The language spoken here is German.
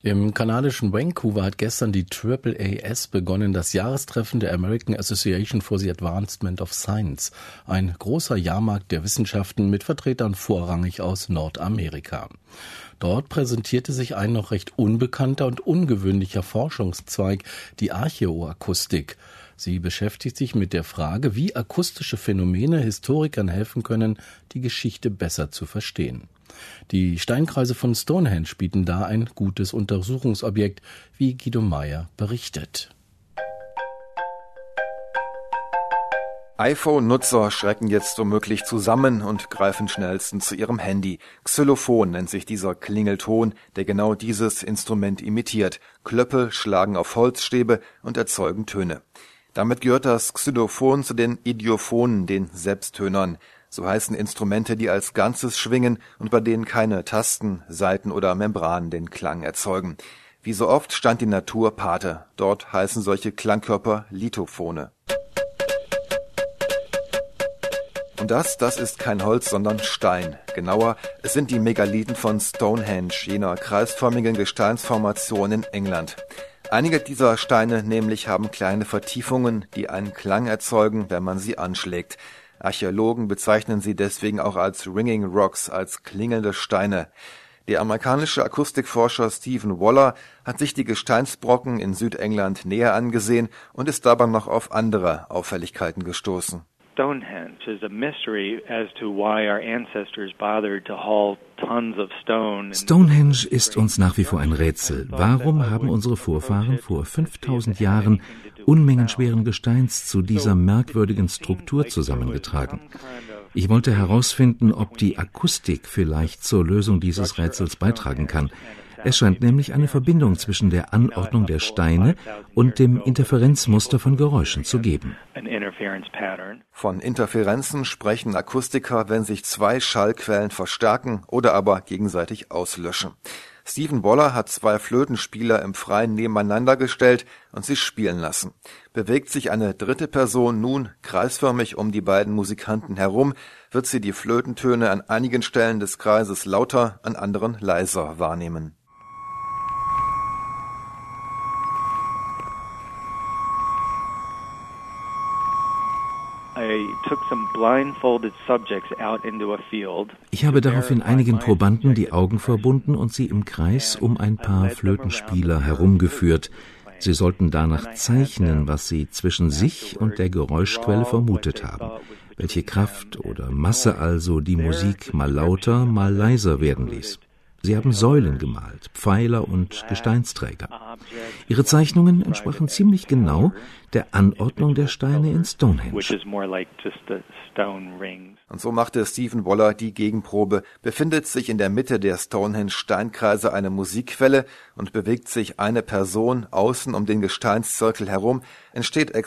Im kanadischen Vancouver hat gestern die AAAS begonnen, das Jahrestreffen der American Association for the Advancement of Science, ein großer Jahrmarkt der Wissenschaften mit Vertretern vorrangig aus Nordamerika. Dort präsentierte sich ein noch recht unbekannter und ungewöhnlicher Forschungszweig, die Archäoakustik. Sie beschäftigt sich mit der Frage, wie akustische Phänomene Historikern helfen können, die Geschichte besser zu verstehen. Die Steinkreise von Stonehenge bieten da ein gutes Untersuchungsobjekt, wie Guido Meyer berichtet. iPhone-Nutzer schrecken jetzt womöglich zusammen und greifen schnellstens zu ihrem Handy. Xylophon nennt sich dieser Klingelton, der genau dieses Instrument imitiert. Klöppel schlagen auf Holzstäbe und erzeugen Töne. Damit gehört das Xylophon zu den Idiophonen, den Selbsttönern. So heißen Instrumente, die als Ganzes schwingen und bei denen keine Tasten, Saiten oder Membranen den Klang erzeugen. Wie so oft stand die Natur Pate. Dort heißen solche Klangkörper Lithophone. Und das ist kein Holz, sondern Stein. Genauer, es sind die Megalithen von Stonehenge, jener kreisförmigen Gesteinsformation in England. Einige dieser Steine nämlich haben kleine Vertiefungen, die einen Klang erzeugen, wenn man sie anschlägt. Archäologen bezeichnen sie deswegen auch als Ringing Rocks, als klingelnde Steine. Der amerikanische Akustikforscher Stephen Waller hat sich die Gesteinsbrocken in Südengland näher angesehen und ist dabei noch auf andere Auffälligkeiten gestoßen. Stonehenge is a mystery as to why our ancestors bothered to haul tons of stone. Stonehenge ist uns nach wie vor ein Rätsel. Warum haben unsere Vorfahren vor 5000 Jahren Unmengen schweren Gesteins zu dieser merkwürdigen Struktur zusammengetragen? Ich wollte herausfinden, ob die Akustik vielleicht zur Lösung dieses Rätsels beitragen kann. Es scheint nämlich eine Verbindung zwischen der Anordnung der Steine und dem Interferenzmuster von Geräuschen zu geben. Von Interferenzen sprechen Akustiker, wenn sich zwei Schallquellen verstärken oder aber gegenseitig auslöschen. Stephen Waller hat zwei Flötenspieler im Freien nebeneinander gestellt und sie spielen lassen. Bewegt sich eine dritte Person nun kreisförmig um die beiden Musikanten herum, wird sie die Flötentöne an einigen Stellen des Kreises lauter, an anderen leiser wahrnehmen. Ich habe daraufhin einigen Probanden die Augen verbunden und sie im Kreis um ein paar Flötenspieler herumgeführt. Sie sollten danach zeichnen, was sie zwischen sich und der Geräuschquelle vermutet haben. Welche Kraft oder Masse also die Musik mal lauter, mal leiser werden ließ. Sie haben Säulen gemalt, Pfeiler und Gesteinsträger. Ihre Zeichnungen entsprachen ziemlich genau der Anordnung der Steine in Stonehenge. Und so machte Stephen Waller die Gegenprobe. Befindet sich in der Mitte der Stonehenge-Steinkreise eine Musikquelle und bewegt sich eine Person außen um den Gesteinszirkel herum, entsteht